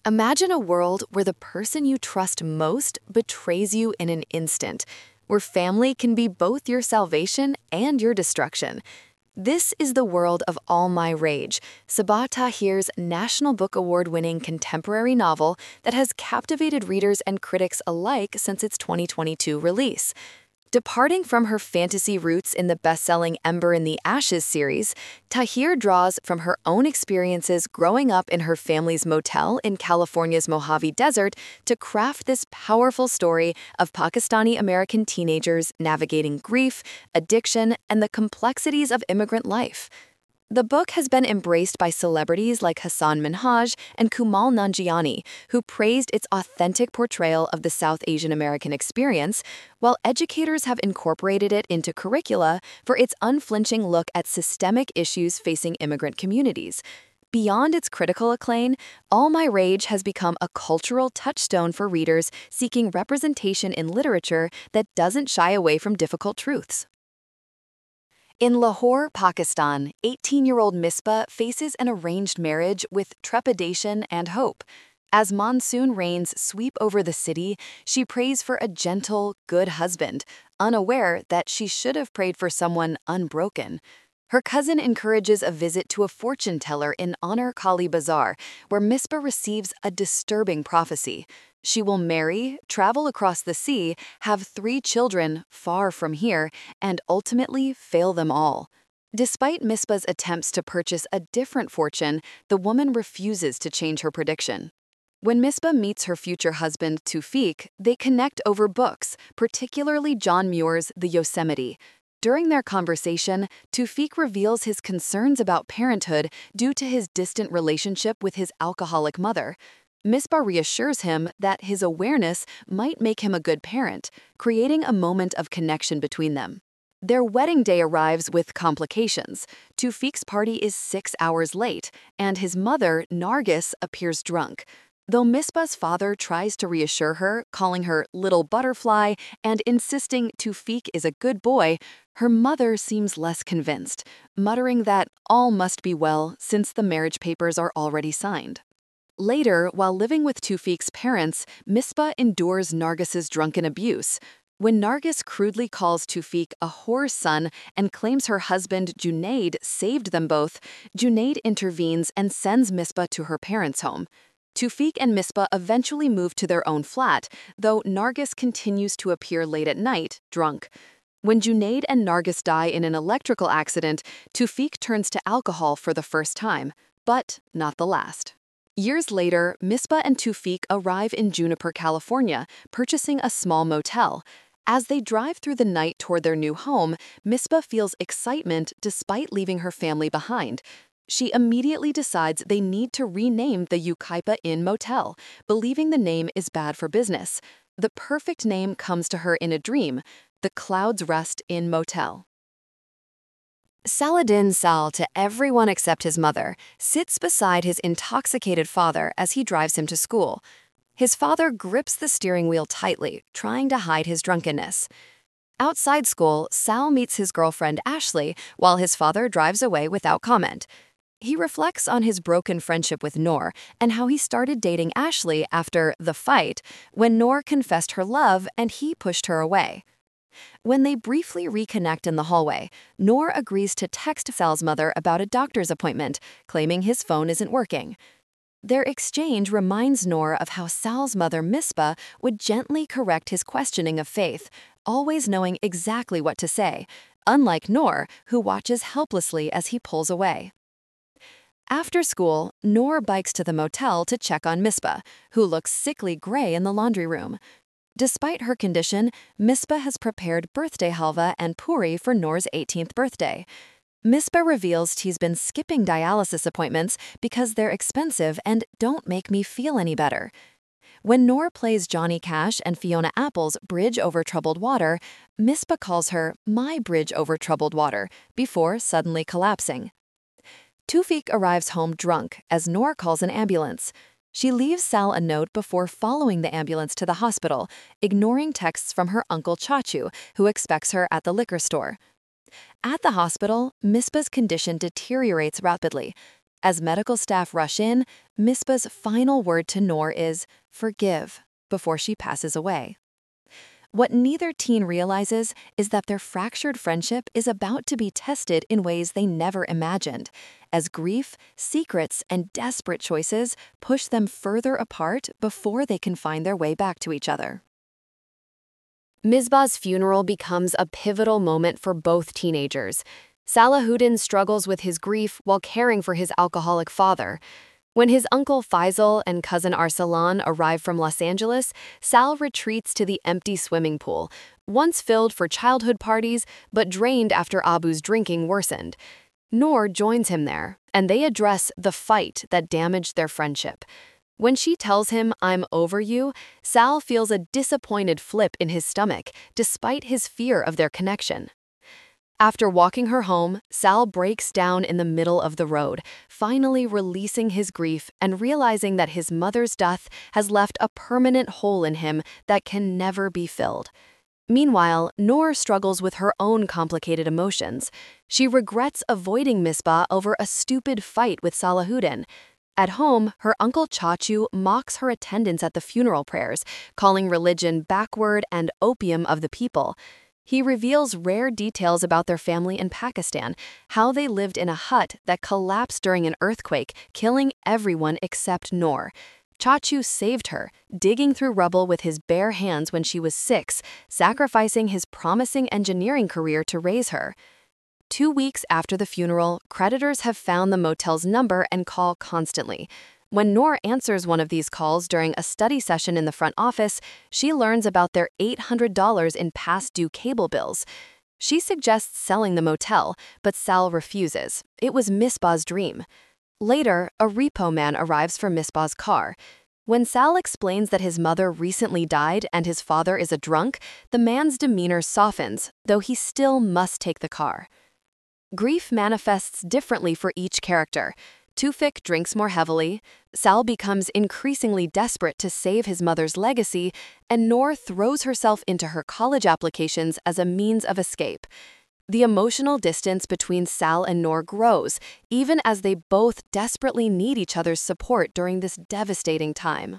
Imagine a world where the person you trust most betrays you in an instant, where family can be both your salvation and your destruction. This is the world of All My Rage, Sabaa Tahir's National Book Award-winning contemporary novel that has captivated readers and critics alike since its 2022 release. Departing from her fantasy roots in the best-selling Ember in the Ashes series, Tahir draws from her own experiences growing up in her family's motel in California's Mojave Desert to craft this powerful story of Pakistani-American teenagers navigating grief, addiction, and the complexities of immigrant life. The book has been embraced by celebrities like Hassan Minhaj and Kumail Nanjiani, who praised its authentic portrayal of the South Asian American experience, while educators have incorporated it into curricula for its unflinching look at systemic issues facing immigrant communities. Beyond its critical acclaim, All My Rage has become a cultural touchstone for readers seeking representation in literature that doesn't shy away from difficult truths. In Lahore, Pakistan, 18-year-old Misbah faces an arranged marriage with trepidation and hope. As monsoon rains sweep over the city, she prays for a gentle, good husband, unaware that she should have prayed for someone unbroken. Her cousin encourages a visit to a fortune teller in Honor Kali Bazaar, where Misbah receives a disturbing prophecy. She will marry, travel across the sea, have 3 children far from here, and ultimately fail them all. Despite Misbah's attempts to purchase a different fortune, the woman refuses to change her prediction. When Misbah meets her future husband, Tawfiq, they connect over books, particularly John Muir's The Yosemite. During their conversation, Tawfiq reveals his concerns about parenthood due to his distant relationship with his alcoholic mother. Misbah reassures him that his awareness might make him a good parent, creating a moment of connection between them. Their wedding day arrives with complications. Tawfiq's party is 6 hours late, and his mother, Nargis, appears drunk. Though Misbah's father tries to reassure her, calling her little butterfly and insisting Tawfiq is a good boy, her mother seems less convinced, muttering that all must be well since the marriage papers are already signed. Later, while living with Tawfiq's parents, Misbah endures Nargis's drunken abuse. When Nargis crudely calls Tawfiq a whore's son and claims her husband Junaid saved them both, Junaid intervenes and sends Misbah to her parents' home. Tawfiq and Misbah eventually move to their own flat, though Nargis continues to appear late at night, drunk. When Junaid and Nargis die in an electrical accident, Tawfiq turns to alcohol for the first time, but not the last. Years later, Misbah and Tawfiq arrive in Juniper, California, purchasing a small motel. As they drive through the night toward their new home, Misbah feels excitement despite leaving her family behind. She immediately decides they need to rename the Yucaipa Inn Motel, believing the name is bad for business. The perfect name comes to her in a dream, the Clouds Rest Inn Motel. Saladin Sal, to everyone except his mother, sits beside his intoxicated father as he drives him to school. His father grips the steering wheel tightly, trying to hide his drunkenness. Outside school, Sal meets his girlfriend Ashley while his father drives away without comment. He reflects on his broken friendship with Noor and how he started dating Ashley after the fight, when Noor confessed her love and he pushed her away. When they briefly reconnect in the hallway, Noor agrees to text Sal's mother about a doctor's appointment, claiming his phone isn't working. Their exchange reminds Noor of how Sal's mother, Misbah, would gently correct his questioning of faith, always knowing exactly what to say, unlike Noor, who watches helplessly as he pulls away. After school, Noor bikes to the motel to check on Misbah, who looks sickly gray in the laundry room. Despite her condition, Misbah has prepared birthday halva and puri for Noor's 18th birthday. Misbah reveals she's been skipping dialysis appointments because they're expensive and don't make me feel any better. When Noor plays Johnny Cash and Fiona Apple's Bridge Over Troubled Water, Misbah calls her my bridge over troubled water before suddenly collapsing. Tawfiq arrives home drunk as Noor calls an ambulance. She leaves Sal a note before following the ambulance to the hospital, ignoring texts from her uncle Chachu, who expects her at the liquor store. At the hospital, Misbah's condition deteriorates rapidly. As medical staff rush in, Misbah's final word to Noor is, "Forgive," before she passes away. What neither teen realizes is that their fractured friendship is about to be tested in ways they never imagined, as grief, secrets, and desperate choices push them further apart before they can find their way back to each other. Misbah's funeral becomes a pivotal moment for both teenagers. Salahuddin struggles with his grief while caring for his alcoholic father. When his uncle Faisal and cousin Arsalan arrive from Los Angeles, Sal retreats to the empty swimming pool, once filled for childhood parties but drained after Abu's drinking worsened. Noor joins him there, and they address the fight that damaged their friendship. When she tells him, "I'm over you," Sal feels a disappointed flip in his stomach, despite his fear of their connection. After walking her home, Sal breaks down in the middle of the road, finally releasing his grief and realizing that his mother's death has left a permanent hole in him that can never be filled. Meanwhile, Noor struggles with her own complicated emotions. She regrets avoiding Misbah over a stupid fight with Salahuddin. At home, her uncle Chachu mocks her attendance at the funeral prayers, calling religion backward and opium of the people. He reveals rare details about their family in Pakistan, how they lived in a hut that collapsed during an earthquake, killing everyone except Noor. Chachu saved her, digging through rubble with his bare hands when she was 6, sacrificing his promising engineering career to raise her. 2 weeks after the funeral, creditors have found the motel's number and call constantly. When Noor answers one of these calls during a study session in the front office, she learns about their $800 in past due cable bills. She suggests selling the motel, but Sal refuses. It was Misbah's dream. Later, a repo man arrives for Misbah's car. When Sal explains that his mother recently died and his father is a drunk, the man's demeanor softens, though he still must take the car. Grief manifests differently for each character. Tufik drinks more heavily, Sal becomes increasingly desperate to save his mother's legacy, and Noor throws herself into her college applications as a means of escape. The emotional distance between Sal and Noor grows, even as they both desperately need each other's support during this devastating time.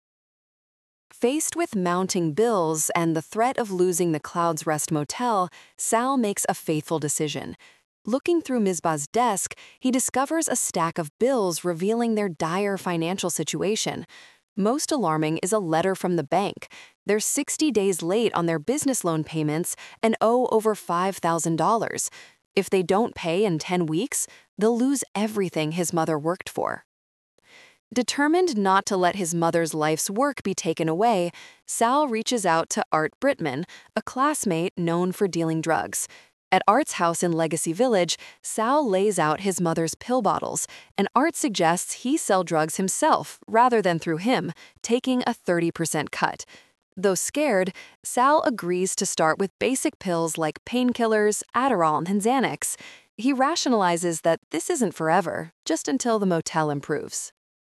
Faced with mounting bills and the threat of losing the Clouds Rest Motel, Sal makes a fateful decision. Looking through Misbah's desk, he discovers a stack of bills revealing their dire financial situation. Most alarming is a letter from the bank. They're 60 days late on their business loan payments and owe over $5,000. If they don't pay in 10 weeks, they'll lose everything his mother worked for. Determined not to let his mother's life's work be taken away, Sal reaches out to Art Brittman, a classmate known for dealing drugs. At Art's house in Legacy Village, Sal lays out his mother's pill bottles, and Art suggests he sell drugs himself rather than through him, taking a 30% cut. Though scared, Sal agrees to start with basic pills like painkillers, Adderall, and Xanax. He rationalizes that this isn't forever, just until the motel improves.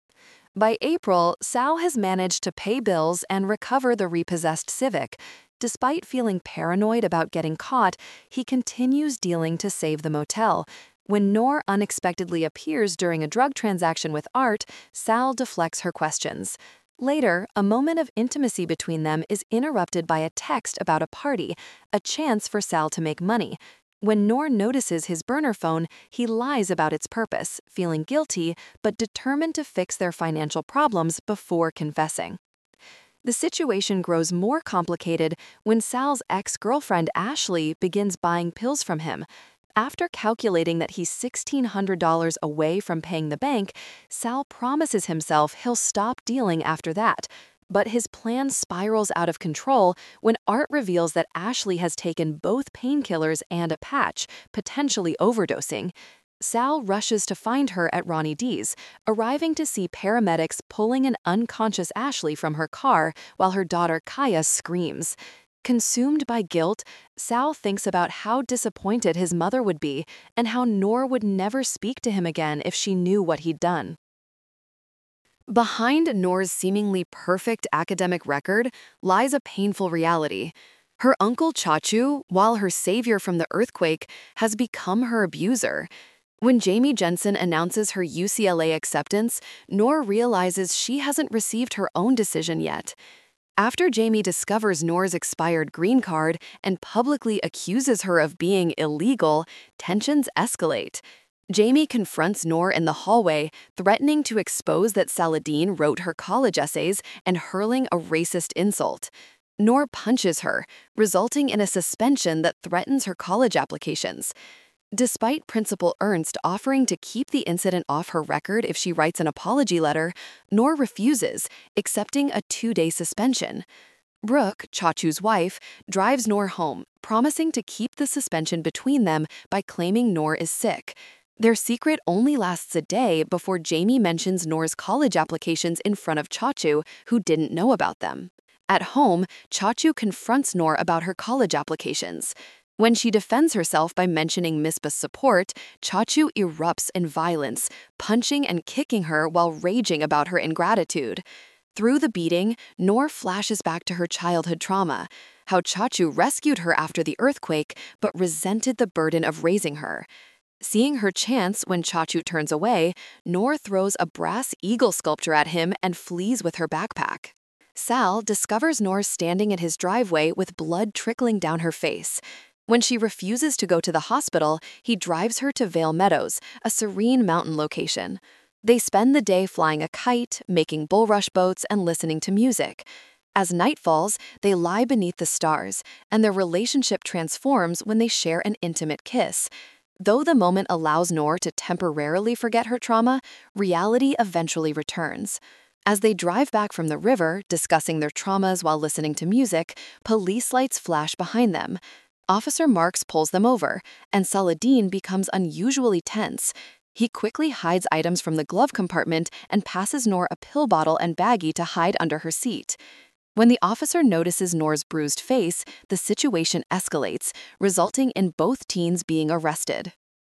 By April, Sal has managed to pay bills and recover the repossessed Civic. Despite feeling paranoid about getting caught, he continues dealing to save the motel. When Noor unexpectedly appears during a drug transaction with Art, Sal deflects her questions. Later, a moment of intimacy between them is interrupted by a text about a party, a chance for Sal to make money. When Noor notices his burner phone, he lies about its purpose, feeling guilty but determined to fix their financial problems before confessing. The situation grows more complicated when Sal's ex-girlfriend Ashley begins buying pills from him. After calculating that he's $1,600 away from paying the bank, Sal promises himself he'll stop dealing after that. But his plan spirals out of control when Art reveals that Ashley has taken both painkillers and a patch, potentially overdosing. Sal rushes to find her at Ronnie D's, arriving to see paramedics pulling an unconscious Ashley from her car while her daughter Kaya screams. Consumed by guilt, Sal thinks about how disappointed his mother would be and how Noor would never speak to him again if she knew what he'd done. Behind Noor's seemingly perfect academic record lies a painful reality. Her uncle Chachu, while her savior from the earthquake, has become her abuser. When Jamie Jensen announces her UCLA acceptance, Noor realizes she hasn't received her own decision yet. After Jamie discovers Noor's expired green card and publicly accuses her of being illegal, tensions escalate. Jamie confronts Noor in the hallway, threatening to expose that Saladin wrote her college essays and hurling a racist insult. Noor punches her, resulting in a suspension that threatens her college applications. Despite Principal Ernst offering to keep the incident off her record if she writes an apology letter, Noor refuses, accepting a 2-day suspension. Brooke, Chachu's wife, drives Noor home, promising to keep the suspension between them by claiming Noor is sick. Their secret only lasts a day before Jamie mentions Noor's college applications in front of Chachu, who didn't know about them. At home, Chachu confronts Noor about her college applications. When she defends herself by mentioning Misbah's support, Chachu erupts in violence, punching and kicking her while raging about her ingratitude. Through the beating, Noor flashes back to her childhood trauma, how Chachu rescued her after the earthquake but resented the burden of raising her. Seeing her chance when Chachu turns away, Noor throws a brass eagle sculpture at him and flees with her backpack. Sal discovers Noor standing in his driveway with blood trickling down her face. When she refuses to go to the hospital, he drives her to Vale Meadows, a serene mountain location. They spend the day flying a kite, making bulrush boats, and listening to music. As night falls, they lie beneath the stars, and their relationship transforms when they share an intimate kiss. Though the moment allows Noor to temporarily forget her trauma, reality eventually returns. As they drive back from the river, discussing their traumas while listening to music, police lights flash behind them. Officer Marks pulls them over, and Saladin becomes unusually tense. He quickly hides items from the glove compartment and passes Noor a pill bottle and baggie to hide under her seat. When the officer notices Noor's bruised face, the situation escalates, resulting in both teens being arrested.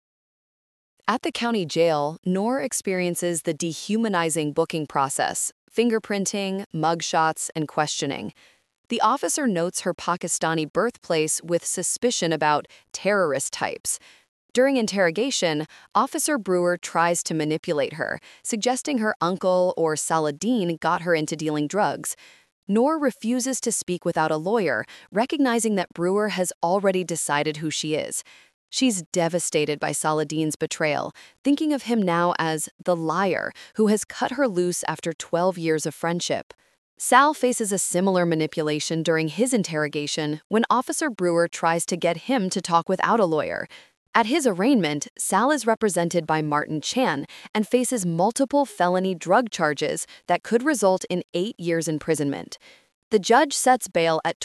At the county jail, Noor experiences the dehumanizing booking process, fingerprinting, mugshots, and questioning. The officer notes her Pakistani birthplace with suspicion about terrorist types. During interrogation, Officer Brewer tries to manipulate her, suggesting her uncle or Saladin got her into dealing drugs. Noor refuses to speak without a lawyer, recognizing that Brewer has already decided who she is. She's devastated by Saladin's betrayal, thinking of him now as the liar who has cut her loose after 12 years of friendship. Sal faces a similar manipulation during his interrogation when Officer Brewer tries to get him to talk without a lawyer. At his arraignment, Sal is represented by Martin Chan and faces multiple felony drug charges that could result in 8 years imprisonment. The judge sets bail at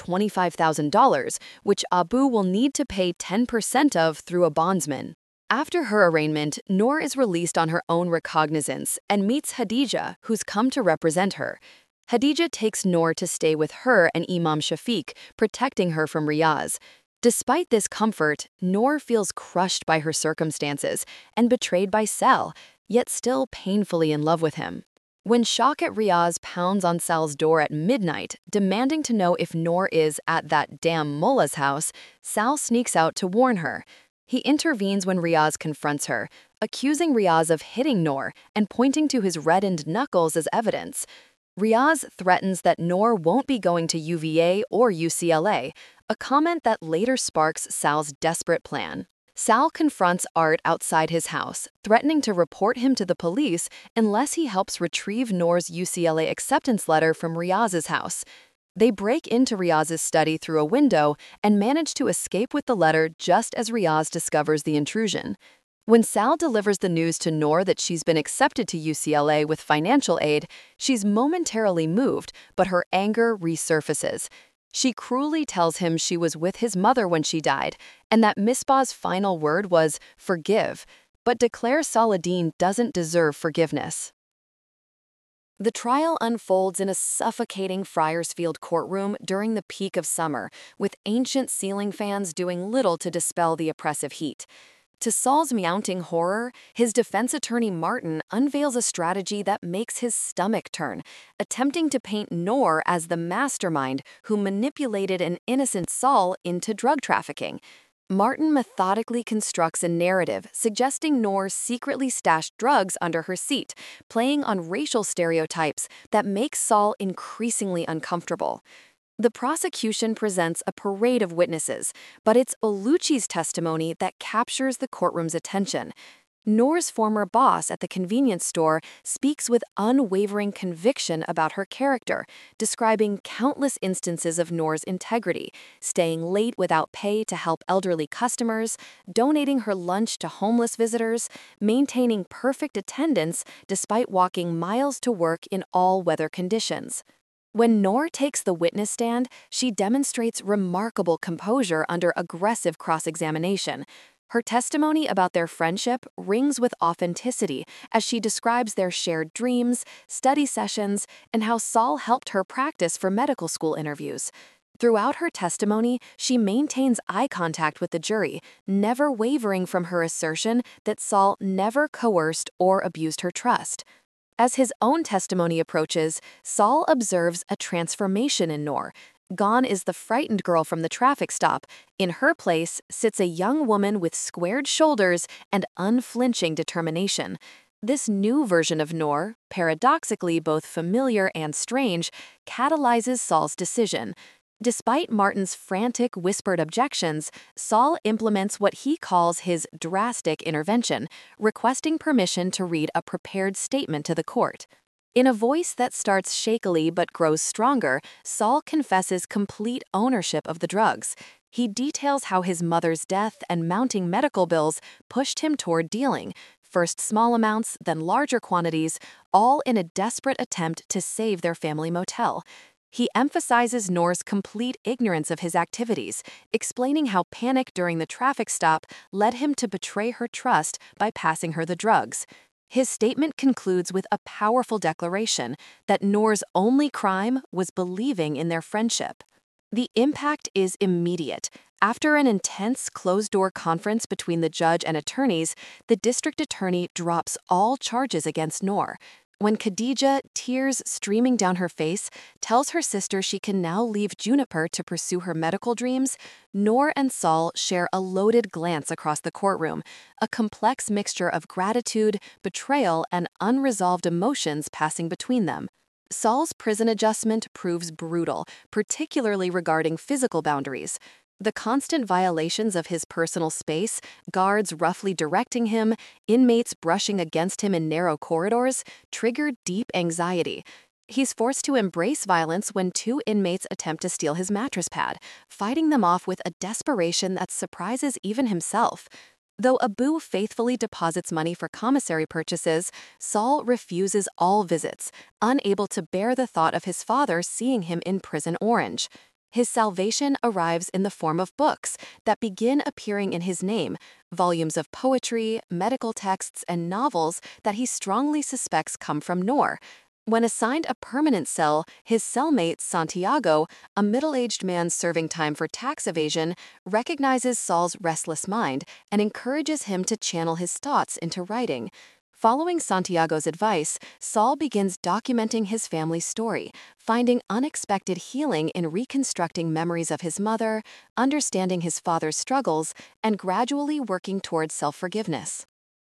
$25,000, which Abu will need to pay 10% of through a bondsman. After her arraignment, Noor is released on her own recognizance and meets Hadija, who's come to represent her. Hadija takes Noor to stay with her and Imam Shafiq, protecting her from Riaz. Despite this comfort, Noor feels crushed by her circumstances and betrayed by Sal, yet still painfully in love with him. When shock at Riaz pounds on Sal's door at midnight, demanding to know if Noor is at that damn mullah's house, Sal sneaks out to warn her. He intervenes when Riaz confronts her, accusing Riaz of hitting Noor and pointing to his reddened knuckles as evidence. Riaz threatens that Noor won't be going to UVA or UCLA, a comment that later sparks Sal's desperate plan. Sal confronts Art outside his house, threatening to report him to the police unless he helps retrieve Noor's UCLA acceptance letter from Riaz's house. They break into Riaz's study through a window and manage to escape with the letter just as Riaz discovers the intrusion. When Sal delivers the news to Noor that she's been accepted to UCLA with financial aid, she's momentarily moved, but her anger resurfaces. She cruelly tells him she was with his mother when she died, and that Misbah's final word was "forgive," but declares Saladin doesn't deserve forgiveness. The trial unfolds in a suffocating Fryersfield courtroom during the peak of summer, with ancient ceiling fans doing little to dispel the oppressive heat. To Sal's mounting horror, his defense attorney Martin unveils a strategy that makes his stomach turn, attempting to paint Noor as the mastermind who manipulated an innocent Sal into drug trafficking. Martin methodically constructs a narrative suggesting Noor secretly stashed drugs under her seat, playing on racial stereotypes that make Saul increasingly uncomfortable. The prosecution presents a parade of witnesses, but it's Oluchi's testimony that captures the courtroom's attention. Noor's former boss at the convenience store speaks with unwavering conviction about her character, describing countless instances of Noor's integrity, staying late without pay to help elderly customers, donating her lunch to homeless visitors, maintaining perfect attendance despite walking miles to work in all weather conditions. When Noor takes the witness stand, she demonstrates remarkable composure under aggressive cross-examination. Her testimony about their friendship rings with authenticity as she describes their shared dreams, study sessions, and how Saul helped her practice for medical school interviews. Throughout her testimony, she maintains eye contact with the jury, never wavering from her assertion that Saul never coerced or abused her trust. As his own testimony approaches, Saul observes a transformation in Noor. Gone is the frightened girl from the traffic stop. In her place sits a young woman with squared shoulders and unflinching determination. This new version of Noor, paradoxically both familiar and strange, catalyzes Saul's decision. Despite Martin's frantic, whispered objections, Saul implements what he calls his drastic intervention, requesting permission to read a prepared statement to the court. In a voice that starts shakily but grows stronger, Saul confesses complete ownership of the drugs. He details how his mother's death and mounting medical bills pushed him toward dealing, first small amounts, then larger quantities, all in a desperate attempt to save their family motel. He emphasizes Noor's complete ignorance of his activities, explaining how panic during the traffic stop led him to betray her trust by passing her the drugs. His statement concludes with a powerful declaration that Noor's only crime was believing in their friendship. The impact is immediate. After an intense closed-door conference between the judge and attorneys, the district attorney drops all charges against Noor. When Khadija, tears streaming down her face, tells her sister she can now leave Juniper to pursue her medical dreams, Noor and Saul share a loaded glance across the courtroom, a complex mixture of gratitude, betrayal, and unresolved emotions passing between them. Saul's prison adjustment proves brutal, particularly regarding physical boundaries. The constant violations of his personal space, guards roughly directing him, inmates brushing against him in narrow corridors, triggered deep anxiety. He's forced to embrace violence when two inmates attempt to steal his mattress pad, fighting them off with a desperation that surprises even himself. Though Abu faithfully deposits money for commissary purchases, Saul refuses all visits, unable to bear the thought of his father seeing him in prison orange. His salvation arrives in the form of books that begin appearing in his name, volumes of poetry, medical texts, and novels that he strongly suspects come from Noor. When assigned a permanent cell, his cellmate, Santiago, a middle-aged man serving time for tax evasion, recognizes Saul's restless mind and encourages him to channel his thoughts into writing. Following Santiago's advice, Saul begins documenting his family's story, finding unexpected healing in reconstructing memories of his mother, understanding his father's struggles, and gradually working towards self-forgiveness.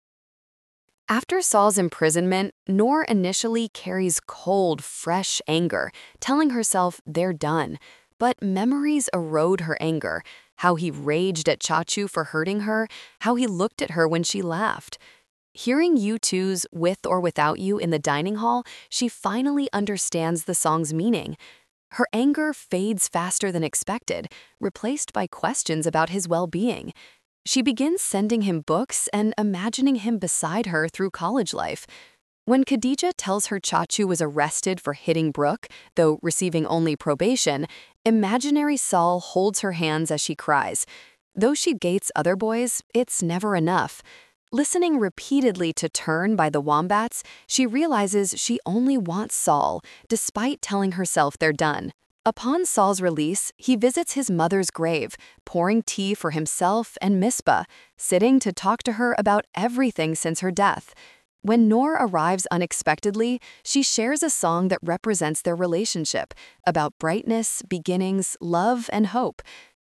After Saul's imprisonment, Noor initially carries cold, fresh anger, telling herself they're done. But memories erode her anger, how he raged at Chachu for hurting her, how he looked at her when she laughed. Hearing U2's With or Without You in the dining hall, she finally understands the song's meaning. Her anger fades faster than expected, replaced by questions about his well-being. She begins sending him books and imagining him beside her through college life. When Khadija tells her Chachu was arrested for hitting Brooke, though receiving only probation, imaginary Saul holds her hands as she cries. Though she gates other boys, it's never enough. Listening repeatedly to Turn by the Wombats, she realizes she only wants Saul, despite telling herself they're done. Upon Saul's release, he visits his mother's grave, pouring tea for himself and Misbah, sitting to talk to her about everything since her death. When Noor arrives unexpectedly, she shares a song that represents their relationship, about brightness, beginnings, love, and hope.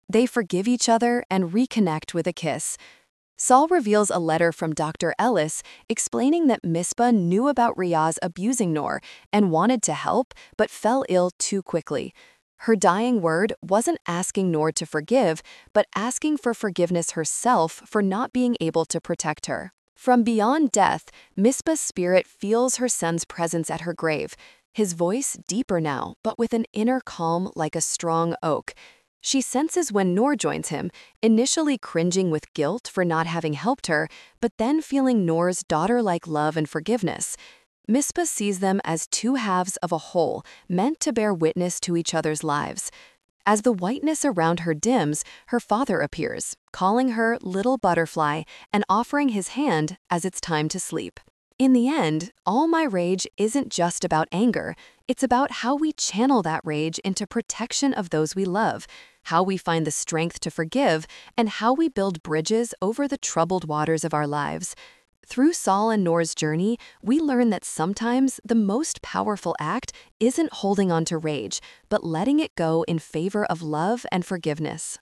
They forgive each other and reconnect with a kiss. Saul reveals a letter from Dr. Ellis explaining that Misbah knew about Riaz abusing Noor and wanted to help, but fell ill too quickly. Her dying word wasn't asking Noor to forgive, but asking for forgiveness herself for not being able to protect her. From beyond death, Misbah's spirit feels her son's presence at her grave, his voice deeper now, but with an inner calm like a strong oak. She senses when Noor joins him, initially cringing with guilt for not having helped her, but then feeling Noor's daughter-like love and forgiveness. Misbah sees them as two halves of a whole, meant to bear witness to each other's lives. As the whiteness around her dims, her father appears, calling her Little Butterfly and offering his hand as it's time to sleep. In the end, All My Rage isn't just about anger. It's about how we channel that rage into protection of those we love, how we find the strength to forgive, and how we build bridges over the troubled waters of our lives. Through Saul and Noor's journey, we learn that sometimes the most powerful act isn't holding on to rage, but letting it go in favor of love and forgiveness.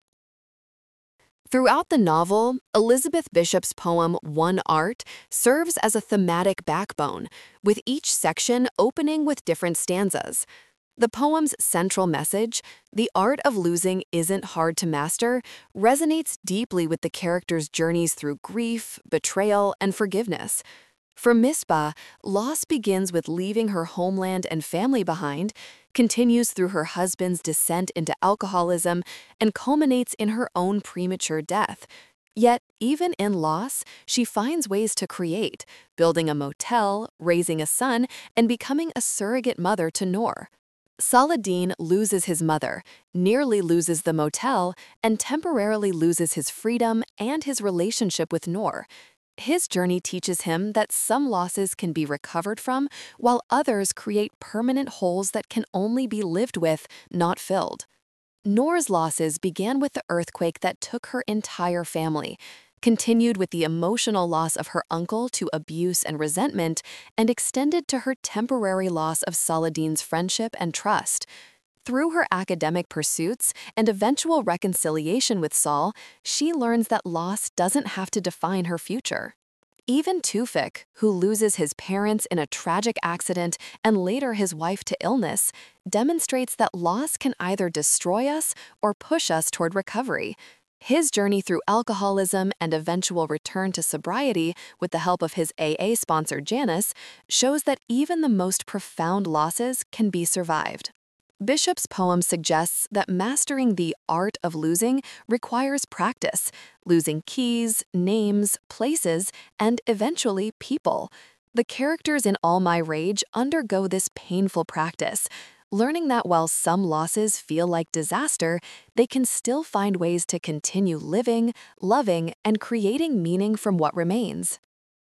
Throughout the novel, Elizabeth Bishop's poem One Art serves as a thematic backbone, with each section opening with different stanzas. The poem's central message, the art of losing isn't hard to master, resonates deeply with the characters' journeys through grief, betrayal, and forgiveness. For Misbah, loss begins with leaving her homeland and family behind, continues through her husband's descent into alcoholism, and culminates in her own premature death. Yet, even in loss, she finds ways to create, building a motel, raising a son, and becoming a surrogate mother to Noor. Saladin loses his mother, nearly loses the motel, and temporarily loses his freedom and his relationship with Noor. His journey teaches him that some losses can be recovered from, while others create permanent holes that can only be lived with, not filled. Noor's losses began with the earthquake that took her entire family, continued with the emotional loss of her uncle to abuse and resentment, and extended to her temporary loss of Saladin's friendship and trust. Through her academic pursuits and eventual reconciliation with Saul, she learns that loss doesn't have to define her future. Even Tufik, who loses his parents in a tragic accident and later his wife to illness, demonstrates that loss can either destroy us or push us toward recovery. His journey through alcoholism and eventual return to sobriety with the help of his AA sponsor Janice shows that even the most profound losses can be survived. Bishop's poem suggests that mastering the art of losing requires practice, losing keys, names, places, and eventually people. The characters in All My Rage undergo this painful practice, learning that while some losses feel like disaster, they can still find ways to continue living, loving, and creating meaning from what remains.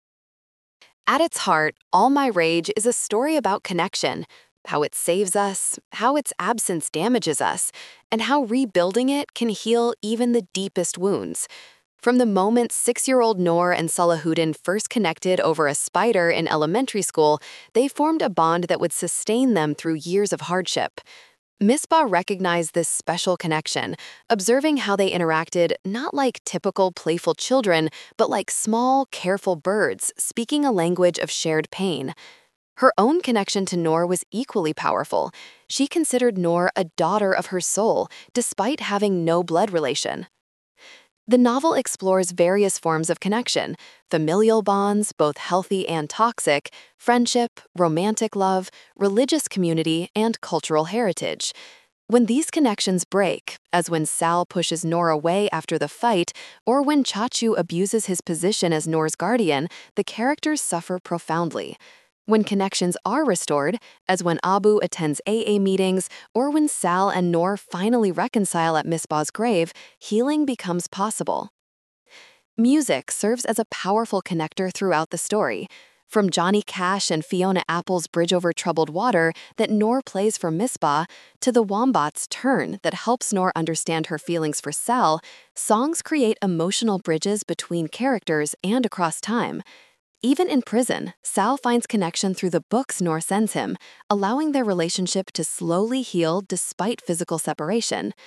At its heart, All My Rage is a story about connection, how it saves us, how its absence damages us, and how rebuilding it can heal even the deepest wounds. From the moment 6-year-old Noor and Salahuddin first connected over a spider in elementary school, they formed a bond that would sustain them through years of hardship. Misbah recognized this special connection, observing how they interacted not like typical playful children, but like small, careful birds speaking a language of shared pain. Her own connection to Noor was equally powerful. She considered Noor a daughter of her soul, despite having no blood relation. The novel explores various forms of connection: familial bonds, both healthy and toxic, friendship, romantic love, religious community, and cultural heritage. When these connections break, as when Sal pushes Noor away after the fight, or when Chachu abuses his position as Noor's guardian, the characters suffer profoundly. When connections are restored, as when Abu attends AA meetings, or when Sal and Noor finally reconcile at Misbah's grave, healing becomes possible. Music serves as a powerful connector throughout the story. From Johnny Cash and Fiona Apple's Bridge Over Troubled Water that Noor plays for Misbah, to the Wombat's Turn that helps Noor understand her feelings for Sal, songs create emotional bridges between characters and across time. Even in prison, Sal finds connection through the books Noor sends him, allowing their relationship to slowly heal despite physical separation.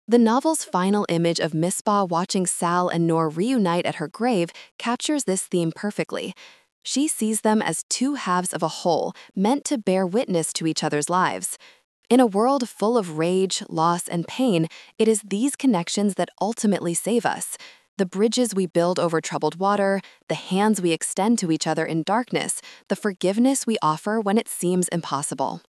The novel's final image of Misbah watching Sal and Noor reunite at her grave captures this theme perfectly. She sees them as two halves of a whole, meant to bear witness to each other's lives. In a world full of rage, loss, and pain, it is these connections that ultimately save us. The bridges we build over troubled water, the hands we extend to each other in darkness, the forgiveness we offer when it seems impossible.